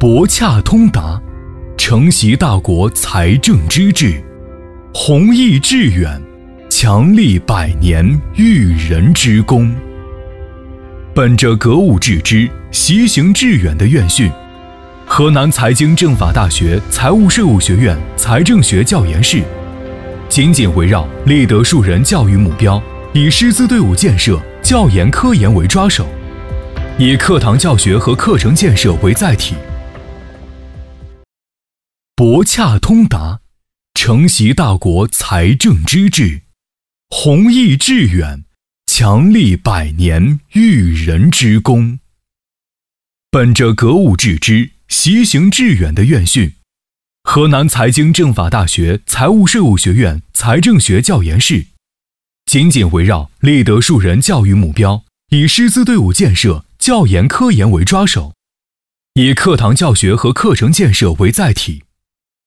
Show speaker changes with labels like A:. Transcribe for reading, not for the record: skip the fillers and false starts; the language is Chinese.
A: 博洽通达，承袭大国财政之治，弘毅致远，强立百年育人之功。本着格物致知、习行致远的院训，河南财经政法大学财务税务学院财政学教研室紧紧围绕立德树人教育目标，以师资队伍建设、教研科研为抓手，以课堂教学和课程建设为载体，博洽通达，承袭大国财政之治，弘毅致远，强立百年育人之功。本着格物致知、习行致远的院训，河南财经政法大学财务税务学院财政学教研室紧紧围绕立德树人教育目标，以师资队伍建设、教研科研为抓手，以课堂教学和课程建设为载体，